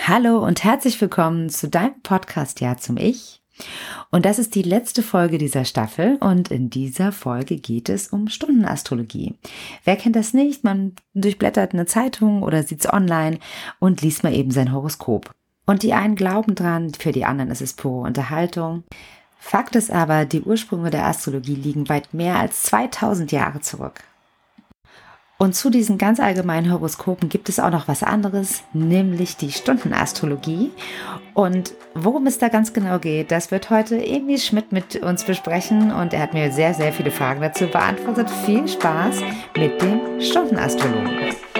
Hallo und herzlich willkommen zu deinem Podcast Ja zum Ich. Und das ist die letzte Folge dieser Staffel und in dieser Folge geht es um Stundenastrologie. Wer kennt das nicht? Man durchblättert eine Zeitung oder sieht es online und liest mal eben sein Horoskop. Und die einen glauben dran, für die anderen ist es pure Unterhaltung. Fakt ist aber, die Ursprünge der Astrologie liegen weit mehr als 2000 Jahre zurück. Und zu diesen ganz allgemeinen Horoskopen gibt es auch noch was anderes, nämlich die Stundenastrologie. Und worum es da ganz genau geht, das wird heute Emil Schmidt mit uns besprechen und er hat mir sehr, sehr viele Fragen dazu beantwortet. Viel Spaß mit dem Stundenastrologen.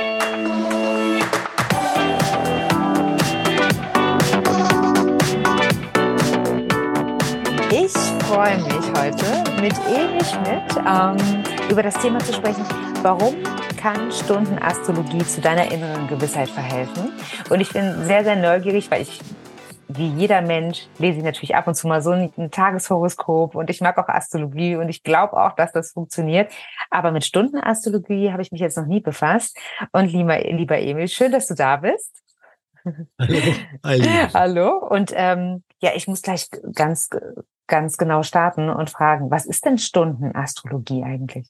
Ich freue mich heute mit Emil Schmidt über das Thema zu sprechen, warum kann Stundenastrologie zu deiner inneren Gewissheit verhelfen? Und ich bin sehr, sehr neugierig, weil wie jeder Mensch, lese ich natürlich ab und zu mal so ein Tageshoroskop und ich mag auch Astrologie und ich glaube auch, dass das funktioniert. Aber mit Stundenastrologie habe ich mich jetzt noch nie befasst. Und lieber Emil, schön, dass du da bist. Hallo. Hallo. Und ich muss gleich ganz genau starten und fragen, was ist denn Stundenastrologie eigentlich?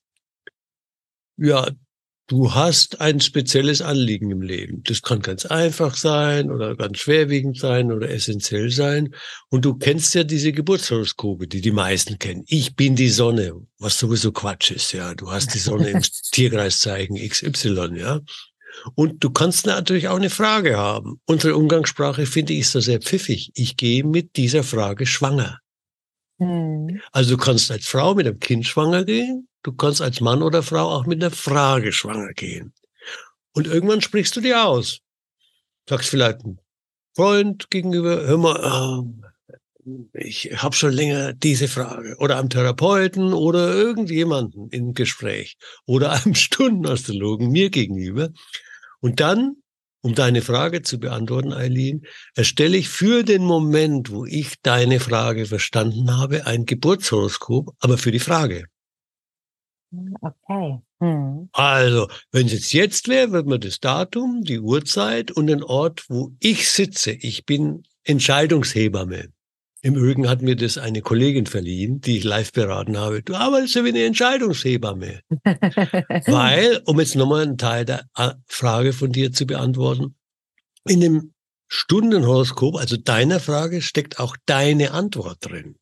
Ja, du hast ein spezielles Anliegen im Leben. Das kann ganz einfach sein oder ganz schwerwiegend sein oder essentiell sein. Und du kennst ja diese Geburtshoroskope, die die meisten kennen. Ich bin die Sonne, was sowieso Quatsch ist, ja. Du hast die Sonne im Tierkreiszeichen XY, ja. Und du kannst natürlich auch eine Frage haben. Unsere Umgangssprache, finde ich, ist da sehr pfiffig. Ich gehe mit dieser Frage schwanger. Also du kannst als Frau mit einem Kind schwanger gehen, du kannst als Mann oder Frau auch mit einer Frage schwanger gehen. Und irgendwann sprichst du dir aus. Sagst vielleicht einem Freund gegenüber, hör mal, ich habe schon länger diese Frage. Oder einem Therapeuten oder irgendjemanden im Gespräch. Oder einem Stundenastrologen mir gegenüber. Und dann, um deine Frage zu beantworten, Eileen, erstelle ich für den Moment, wo ich deine Frage verstanden habe, ein Geburtshoroskop, aber für die Frage. Okay. Also, wenn es jetzt wäre, wird man das Datum, die Uhrzeit und den Ort, wo ich sitze. Ich bin Entscheidungshebamme. Im Übrigen hat mir das eine Kollegin verliehen, die ich live beraten habe. Du arbeitest ja wie eine Entscheidungshebamme. Weil, um jetzt nochmal einen Teil der Frage von dir zu beantworten, in dem Stundenhoroskop, also deiner Frage, steckt auch deine Antwort drin.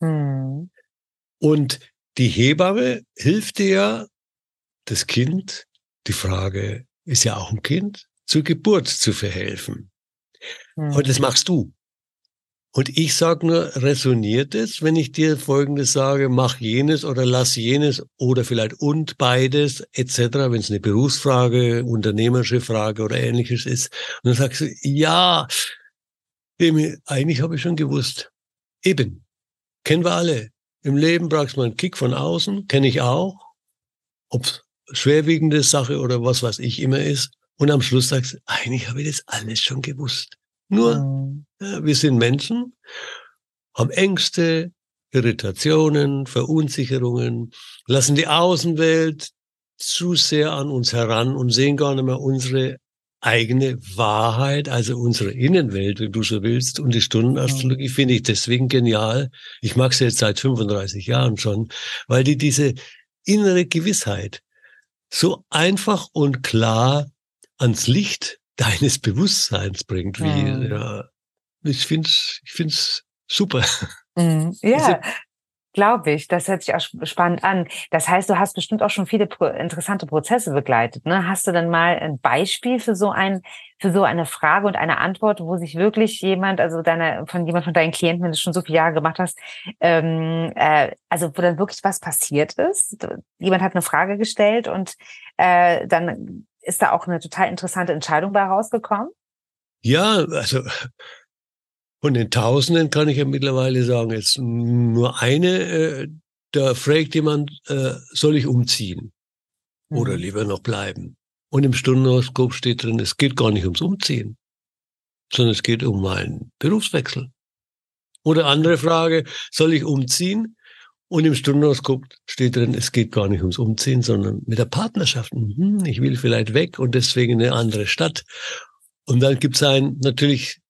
Und die Hebamme hilft dir ja, das Kind, die Frage ist ja auch ein Kind, zur Geburt zu verhelfen. Aber das machst du. Und ich sage nur, resoniert es, wenn ich dir Folgendes sage, mach jenes oder lass jenes oder vielleicht und beides etc., wenn es eine Berufsfrage, unternehmerische Frage oder Ähnliches ist. Und dann sagst du, ja, eigentlich habe ich schon gewusst. Eben, kennen wir alle. Im Leben brauchst du mal einen Kick von außen, kenne ich auch, ob es schwerwiegende Sache oder was weiß ich immer ist. Und am Schluss sagst du, eigentlich habe ich das alles schon gewusst. Nur, wir sind Menschen, haben Ängste, Irritationen, Verunsicherungen, lassen die Außenwelt zu sehr an uns heran und sehen gar nicht mehr unsere eigene Wahrheit, also unsere Innenwelt, wenn du so willst. Und die Stundenastrologie finde ich deswegen genial. Ich mag sie jetzt seit 35 Jahren schon, weil die diese innere Gewissheit so einfach und klar ans Licht deines Bewusstseins bringt, ich find's super. Ja, glaube ich. Das hört sich auch spannend an. Das heißt, du hast bestimmt auch schon viele interessante Prozesse begleitet, ne? Hast du dann mal ein Beispiel für so eine Frage und eine Antwort, wo sich wirklich jemand, also jemand von deinen Klienten, wenn du schon so viele Jahre gemacht hast, also wo dann wirklich was passiert ist? Jemand hat eine Frage gestellt und dann ist da auch eine total interessante Entscheidung bei rausgekommen? Ja, also von den Tausenden kann ich ja mittlerweile sagen, jetzt nur eine, da fragt jemand, soll ich umziehen oder lieber noch bleiben? Und im Stundenhoroskop steht drin, es geht gar nicht ums Umziehen, sondern es geht um meinen Berufswechsel. Oder andere Frage, soll ich umziehen? Und im Stundenhoroskop steht drin, es geht gar nicht ums Umziehen, sondern mit der Partnerschaft. Ich will vielleicht weg und deswegen eine andere Stadt. Und dann gibt's natürlich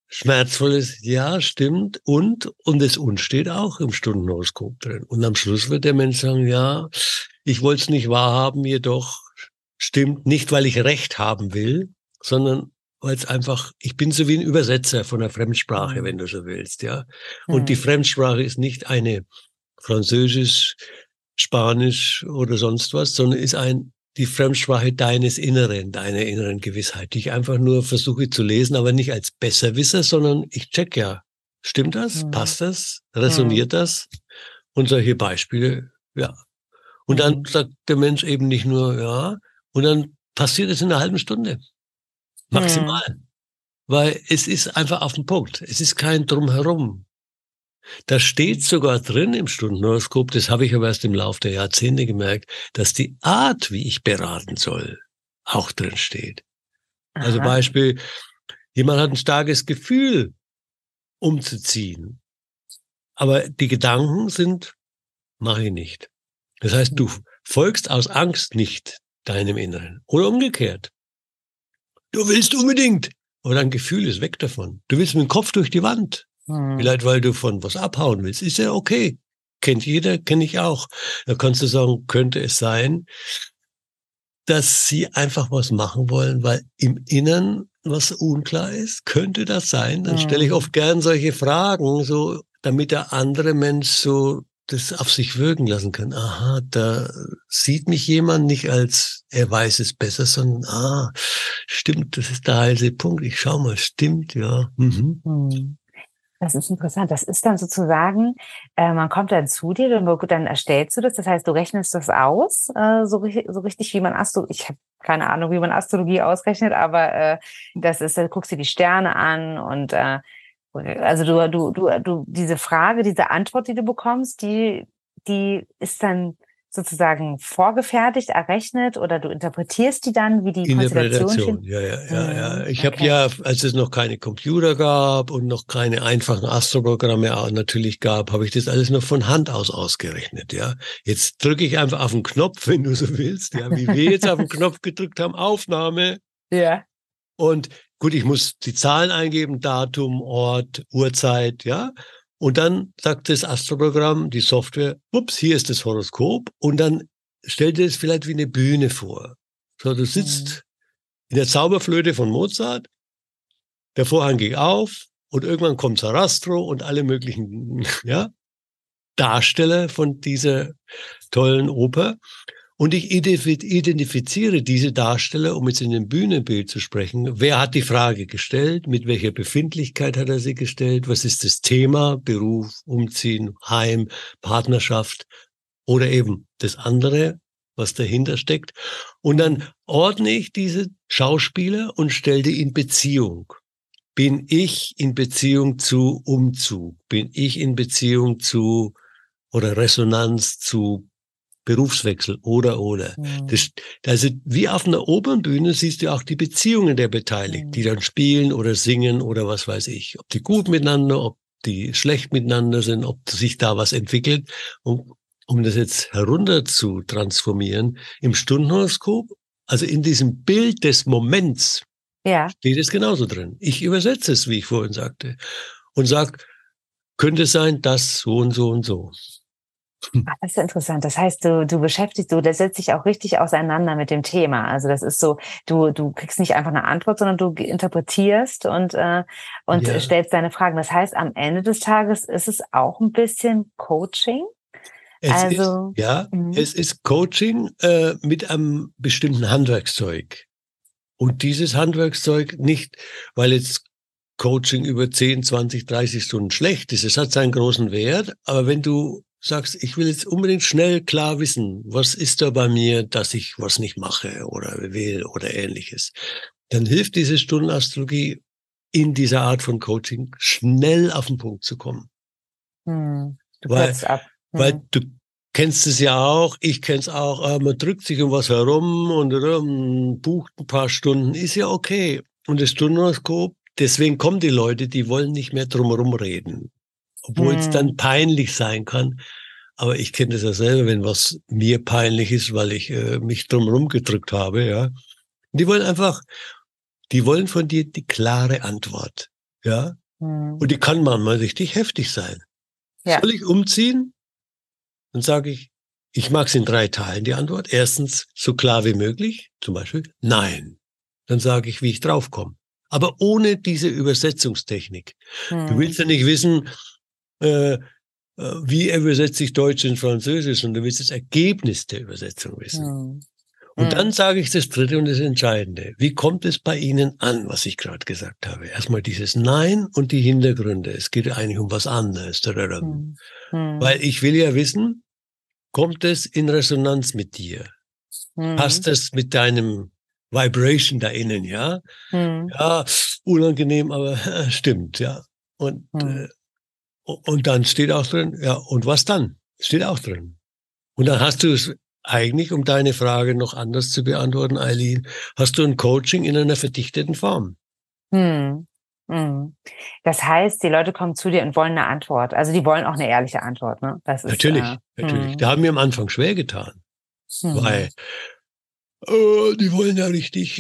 schmerzvolles Ja, stimmt. Und das Und steht auch im Stundenhoroskop drin. Und am Schluss wird der Mensch sagen, ja, ich wollte es nicht wahrhaben, jedoch stimmt nicht, weil ich Recht haben will, sondern weil es einfach, ich bin so wie ein Übersetzer von der Fremdsprache, wenn du so willst, ja. Und die Fremdsprache ist nicht eine Französisch, Spanisch oder sonst was, sondern ist die Fremdsprache deines Inneren, deiner inneren Gewissheit, die ich einfach nur versuche zu lesen, aber nicht als Besserwisser, sondern ich check ja, stimmt das? Passt das? Resoniert das? Und solche Beispiele, ja. Und dann sagt der Mensch eben nicht nur ja, und dann passiert es in einer halben Stunde. Maximal. Weil es ist einfach auf den Punkt. Es ist kein Drumherum. Da steht sogar drin im Stundenhoroskop, das habe ich aber erst im Laufe der Jahrzehnte gemerkt, dass die Art, wie ich beraten soll, auch drin steht. Also Beispiel, jemand hat ein starkes Gefühl, umzuziehen. Aber die Gedanken sind, mache ich nicht. Das heißt, du folgst aus Angst nicht deinem Inneren. Oder umgekehrt. Du willst unbedingt. Aber dein Gefühl ist weg davon. Du willst mit dem Kopf durch die Wand. Vielleicht, weil du von was abhauen willst. Ist ja okay. Kennt jeder, kenne ich auch. Da kannst du sagen, könnte es sein, dass sie einfach was machen wollen, weil im Inneren was unklar ist? Könnte das sein? Dann stelle ich oft gern solche Fragen, so, damit der andere Mensch so das auf sich wirken lassen kann. Aha, da sieht mich jemand nicht als, er weiß es besser, sondern, stimmt, das ist der heiße Punkt. Ich schau mal, stimmt, ja. Das ist interessant. Das ist dann sozusagen, man kommt dann zu dir, dann erstellst du das. Das heißt, du rechnest das aus, so richtig, wie man ich habe keine Ahnung, wie man Astrologie ausrechnet, aber das ist, da guckst du die Sterne an und also du diese Frage, diese Antwort, die du bekommst, die ist dann sozusagen vorgefertigt, errechnet, oder du interpretierst die dann, wie die Konstellation. Ja. Ich habe ja, als es noch keine Computer gab und noch keine einfachen Astroprogramme natürlich gab, habe ich das alles noch von Hand aus ausgerechnet, ja. Jetzt drücke ich einfach auf den Knopf, wenn du so willst, ja, wie wir jetzt auf den Knopf gedrückt haben, Aufnahme. Ja. Und gut, ich muss die Zahlen eingeben, Datum, Ort, Uhrzeit, ja. Und dann sagt das Astroprogramm, die Software, ups, hier ist das Horoskop. Und dann stell dir das vielleicht wie eine Bühne vor. So, du sitzt in der Zauberflöte von Mozart, der Vorhang geht auf und irgendwann kommt Sarastro und alle möglichen Darsteller von dieser tollen Oper. Und ich identifiziere diese Darsteller, um jetzt in dem Bühnenbild zu sprechen. Wer hat die Frage gestellt? Mit welcher Befindlichkeit hat er sie gestellt? Was ist das Thema? Beruf, Umziehen, Heim, Partnerschaft oder eben das andere, was dahinter steckt. Und dann ordne ich diese Schauspieler und stelle die in Beziehung. Bin ich in Beziehung zu Umzug? Bin ich in Beziehung zu oder Resonanz zu Berufswechsel oder. Also wie auf einer Opernbühne siehst du auch die Beziehungen der Beteiligten, die dann spielen oder singen oder was weiß ich. Ob die gut miteinander, ob die schlecht miteinander sind, ob sich da was entwickelt. Und um das jetzt herunter zu transformieren, im Stundenhoroskop, also in diesem Bild des Moments, steht es genauso drin. Ich übersetze es, wie ich vorhin sagte, und sag, könnte es sein, dass so und so und so. Das ist interessant. Das heißt, das setzt dich auch richtig auseinander mit dem Thema. Also das ist so, du kriegst nicht einfach eine Antwort, sondern du interpretierst und stellst deine Fragen. Das heißt, am Ende des Tages ist es auch ein bisschen Coaching. Es ist Coaching mit einem bestimmten Handwerkszeug. Und dieses Handwerkszeug nicht, weil jetzt Coaching über 10, 20, 30 Stunden schlecht ist. Es hat seinen großen Wert, aber wenn du sagst, ich will jetzt unbedingt schnell klar wissen, was ist da bei mir, dass ich was nicht mache oder will oder Ähnliches, dann hilft diese Stundenastrologie in dieser Art von Coaching schnell auf den Punkt zu kommen. Weil du kennst es ja auch, ich kenn's auch, man drückt sich um was herum und bucht ein paar Stunden, ist ja okay. Und das Stundenhoroskop, deswegen kommen die Leute, die wollen nicht mehr drumherum reden. Obwohl es dann peinlich sein kann. Aber ich kenne das ja selber, wenn was mir peinlich ist, weil ich mich drumherum gedrückt habe, ja. Die wollen von dir die klare Antwort, ja. Und die kann manchmal richtig heftig sein. Ja. Soll ich umziehen? Dann sage ich mag es in 3 Teilen, die Antwort. Erstens, so klar wie möglich, zum Beispiel, nein. Dann sage ich, wie ich draufkomme. Aber ohne diese Übersetzungstechnik. Du willst ja nicht wissen, wie übersetze ich Deutsch in Französisch, und du willst das Ergebnis der Übersetzung wissen. Und dann sage ich das Dritte und das Entscheidende. Wie kommt es bei Ihnen an, was ich gerade gesagt habe? Erstmal dieses Nein und die Hintergründe. Es geht eigentlich um was anderes. Weil ich will ja wissen, kommt es in Resonanz mit dir? Passt es mit deinem Vibration da innen, ja? Ja, unangenehm, aber stimmt, ja. Und dann steht auch drin, ja, und was dann? Steht auch drin. Und dann hast du es eigentlich, um deine Frage noch anders zu beantworten, Eileen, hast du ein Coaching in einer verdichteten Form. Das heißt, die Leute kommen zu dir und wollen eine Antwort. Also die wollen auch eine ehrliche Antwort, ne? Das ist, natürlich. Da haben wir am Anfang schwer getan. Weil die wollen ja richtig,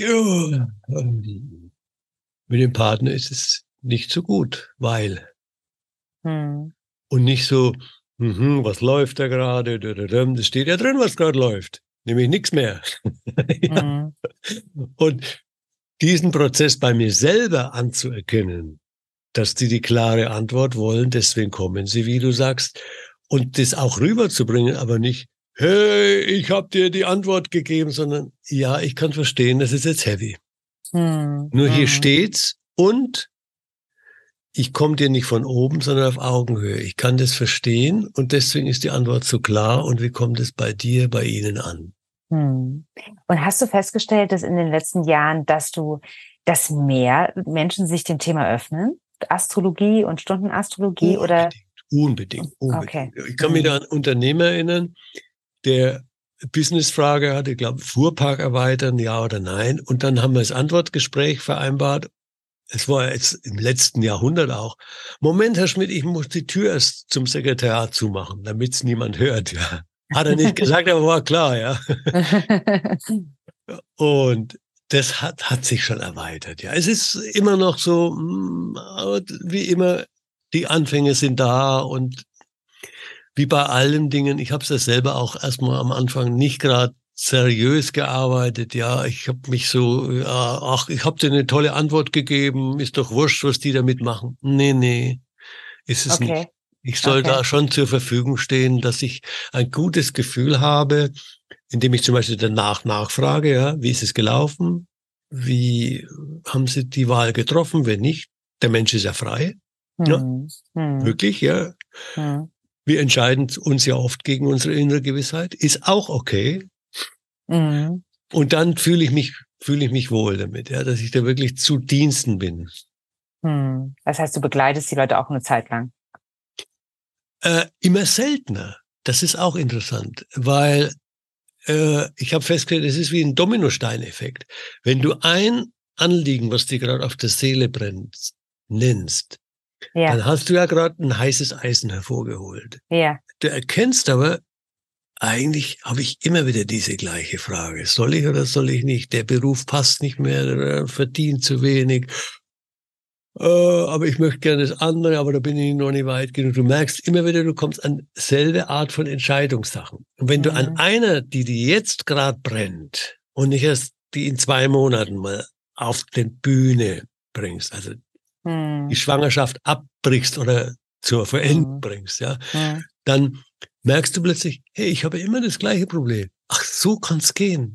mit dem Partner ist es nicht so gut, weil und nicht so, was läuft da gerade? Das steht ja drin, was gerade läuft. Nämlich nichts mehr. Ja. Und diesen Prozess bei mir selber anzuerkennen, dass die klare Antwort wollen, deswegen kommen sie, wie du sagst, und das auch rüberzubringen, aber nicht, hey, ich habe dir die Antwort gegeben, sondern ja, ich kann verstehen, das ist jetzt heavy. Nur hier steht's und ich komme dir nicht von oben, sondern auf Augenhöhe. Ich kann das verstehen und deswegen ist die Antwort so klar. Und wie kommt es bei dir, bei ihnen an? Und hast du festgestellt, dass in den letzten Jahren, dass mehr Menschen sich dem Thema öffnen? Astrologie und Stundenastrologie Unbedingt. Okay. Ich kann mich da an einen Unternehmer erinnern, der Businessfrage hatte, ich glaube, Fuhrpark erweitern, ja oder nein. Und dann haben wir das Antwortgespräch vereinbart. Es war jetzt im letzten Jahrhundert auch. Moment, Herr Schmidt, ich muss die Tür erst zum Sekretariat zumachen, damit es niemand hört, ja. Hat er nicht gesagt, aber war klar, ja. Und das hat sich schon erweitert, ja. Es ist immer noch so, wie immer, die Anfänge sind da und wie bei allen Dingen, ich habe es ja selber auch erstmal am Anfang nicht gerade seriös gearbeitet, ja, ich habe mich so, ich habe dir eine tolle Antwort gegeben, ist doch wurscht, was die damit machen. Nee, ist es nicht. Ich soll da schon zur Verfügung stehen, dass ich ein gutes Gefühl habe, indem ich zum Beispiel danach nachfrage, ja, wie ist es gelaufen? Wie haben Sie die Wahl getroffen? Wenn nicht, der Mensch ist ja frei. Ja, wirklich, ja. Wir entscheiden uns ja oft gegen unsere innere Gewissheit. Ist auch okay. Und dann fühle ich mich wohl damit, ja, dass ich da wirklich zu Diensten bin. Das heißt, du begleitest die Leute auch eine Zeit lang? Immer seltener. Das ist auch interessant, weil ich habe festgestellt, es ist wie ein Dominosteineffekt. Wenn du ein Anliegen, was dir gerade auf der Seele brennt, nennst, dann hast du ja gerade ein heißes Eisen hervorgeholt. Ja. Du erkennst aber, eigentlich habe ich immer wieder diese gleiche Frage. Soll ich oder soll ich nicht? Der Beruf passt nicht mehr, verdient zu wenig. Aber ich möchte gerne das andere, aber da bin ich noch nicht weit genug. Du merkst immer wieder, du kommst an selbe Art von Entscheidungssachen. Und wenn du an einer, die jetzt gerade brennt und nicht erst die in 2 Monaten mal auf die Bühne bringst, also die Schwangerschaft abbrichst oder zur Verendung bringst, ja, dann merkst du plötzlich, hey, ich habe immer das gleiche Problem. Ach, so kann's gehen.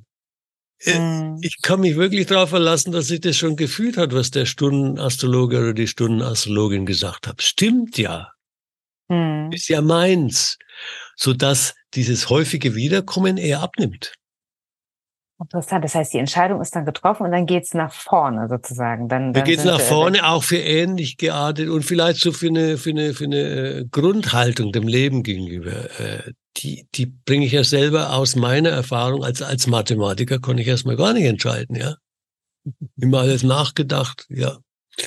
Ich kann mich wirklich darauf verlassen, dass sich das schon gefühlt hat, was der Stundenastrologe oder die Stundenastrologin gesagt hat. Stimmt ja. Ist ja meins. Sodass dieses häufige Wiederkommen eher abnimmt. Interessant. Das heißt, die Entscheidung ist dann getroffen und dann geht's nach vorne sozusagen. Dann geht's nach vorne, auch für ähnlich geartet und vielleicht so für eine Grundhaltung dem Leben gegenüber. Die bringe ich ja selber aus meiner Erfahrung. Als Mathematiker konnte ich erstmal gar nicht entscheiden, ja. Immer alles nachgedacht, ja.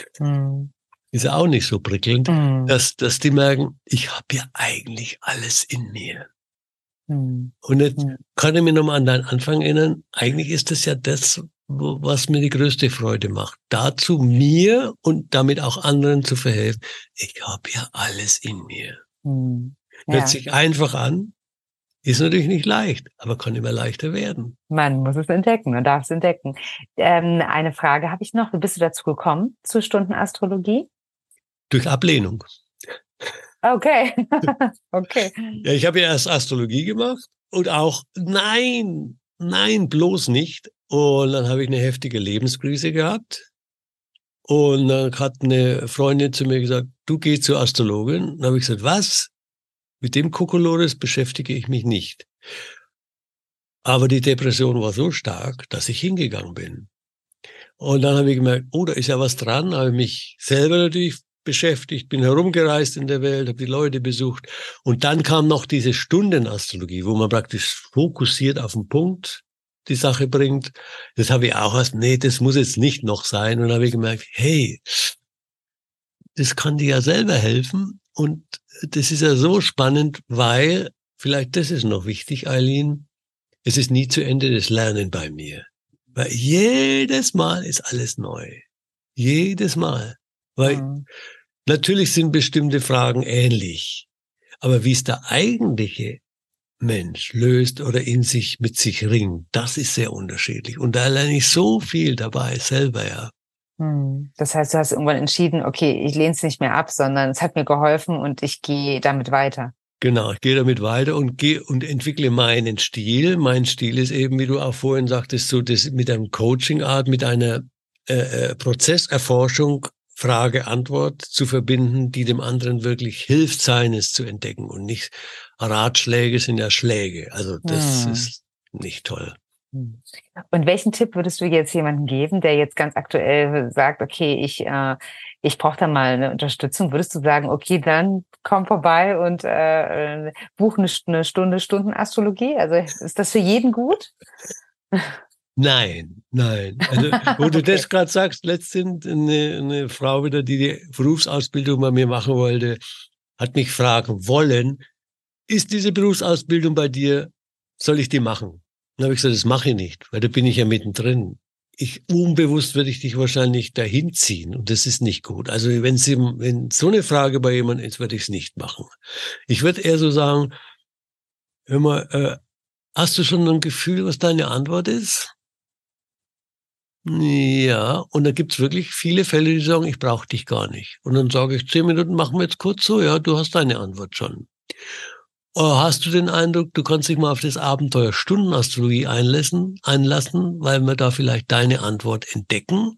Ist ja auch nicht so prickelnd, dass die merken, ich habe ja eigentlich alles in mir. Und jetzt kann ich mich nochmal an deinen Anfang erinnern, eigentlich ist das ja das, was mir die größte Freude macht. Dazu mir und damit auch anderen zu verhelfen. Ich habe ja alles in mir. Hört sich einfach an, ist natürlich nicht leicht, aber kann immer leichter werden. Man muss es entdecken und darf es entdecken. Eine Frage habe ich noch. Wie bist du dazu gekommen, zur Stundenastrologie? Durch Ablehnung. Okay. Okay. Ja, ich habe ja erst Astrologie gemacht und auch, nein, bloß nicht. Und dann habe ich eine heftige Lebenskrise gehabt. Und dann hat eine Freundin zu mir gesagt, du geh zur Astrologin. Dann habe ich gesagt, was? Mit dem Kokolores beschäftige ich mich nicht. Aber die Depression war so stark, dass ich hingegangen bin. Und dann habe ich gemerkt, oh, da ist ja was dran. Habe mich selber natürlich beschäftigt, bin herumgereist in der Welt, habe die Leute besucht. Und dann kam noch diese Stundenastrologie, wo man praktisch fokussiert auf den Punkt die Sache bringt. Das habe ich auch erst, nee, das muss jetzt nicht noch sein. Und dann habe ich gemerkt, hey, das kann dir ja selber helfen. Und das ist ja so spannend, weil, vielleicht das ist noch wichtig, Eileen, es ist nie zu Ende das Lernen bei mir. Weil jedes Mal ist alles neu. Jedes Mal. Weil natürlich sind bestimmte Fragen ähnlich. Aber wie es der eigentliche Mensch löst oder in sich mit sich ringt, das ist sehr unterschiedlich. Und da lerne ich so viel dabei selber, ja. Das heißt, du hast irgendwann entschieden, okay, ich lehne es nicht mehr ab, sondern es hat mir geholfen und ich gehe damit weiter. Genau, ich gehe damit weiter und entwickle meinen Stil. Mein Stil ist eben, wie du auch vorhin sagtest, so das mit einem Coaching-Art, mit einer Prozesserforschung, Frage-Antwort zu verbinden, die dem anderen wirklich hilft, seines zu entdecken und nicht Ratschläge sind ja Schläge. Also das ist nicht toll. Und welchen Tipp würdest du jetzt jemandem geben, der jetzt ganz aktuell sagt, okay, ich brauche da mal eine Unterstützung? Würdest du sagen, okay, dann komm vorbei und buch eine Stunde Stundenastrologie? Also ist das für jeden gut? Nein. Also, wo du das gerade sagst, letztens eine Frau wieder, die Berufsausbildung bei mir machen wollte, hat mich fragen wollen, ist diese Berufsausbildung bei dir, soll ich die machen? Dann habe ich gesagt, das mache ich nicht, weil da bin ich ja mittendrin. Unbewusst würde ich dich wahrscheinlich dahin ziehen und das ist nicht gut. Also wenn so eine Frage bei jemandem ist, würde ich es nicht machen. Ich würde eher so sagen, hör mal, hast du schon ein Gefühl, was deine Antwort ist? Ja, und da gibt's wirklich viele Fälle, die sagen, ich brauche dich gar nicht. Und dann sage ich, 10 Minuten machen wir jetzt kurz so, ja, du hast deine Antwort schon. Hast du den Eindruck, du kannst dich mal auf das Abenteuer Stundenastrologie einlassen, weil wir da vielleicht deine Antwort entdecken?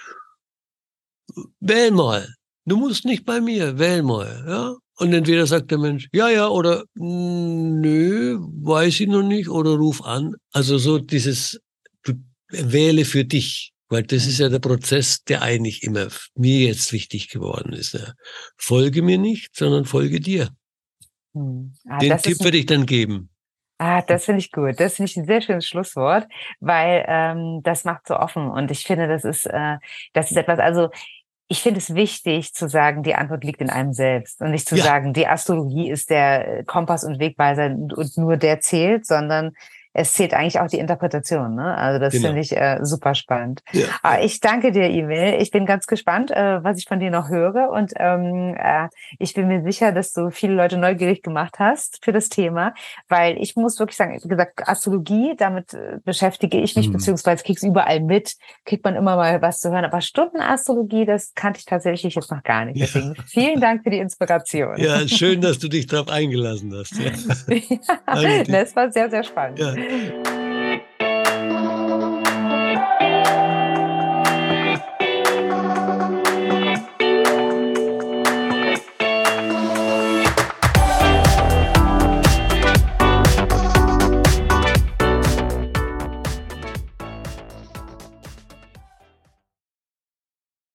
Wähl mal. Du musst nicht bei mir, wähl mal, ja? Und entweder sagt der Mensch, ja, oder nö, weiß ich noch nicht, oder ruf an. Also so dieses, du wähle für dich, weil das ist ja der Prozess, der eigentlich immer mir jetzt wichtig geworden ist. Ja. Folge mir nicht, sondern folge dir. Den Tipp würde ich dann geben. Das finde ich gut. Das finde ich ein sehr schönes Schlusswort, weil das macht so offen. Und ich finde, das ist etwas, also ich finde es wichtig zu sagen, die Antwort liegt in einem selbst und nicht zu sagen, die Astrologie ist der Kompass und Wegweiser und nur der zählt, sondern es zählt eigentlich auch die Interpretation. Ne? Also das finde ich super spannend. Ja. Ich danke dir, Emil. Ich bin ganz gespannt, was ich von dir noch höre. Und ich bin mir sicher, dass du viele Leute neugierig gemacht hast für das Thema. Weil ich muss wirklich sagen, wie gesagt, Astrologie, damit beschäftige ich mich, beziehungsweise krieg's überall mit, kriegt man immer mal was zu hören. Aber Stundenastrologie, das kannte ich tatsächlich jetzt noch gar nicht. Deswegen vielen Dank für die Inspiration. Ja, schön, dass du dich darauf eingelassen hast. Ja. Das war sehr, sehr spannend. Ja.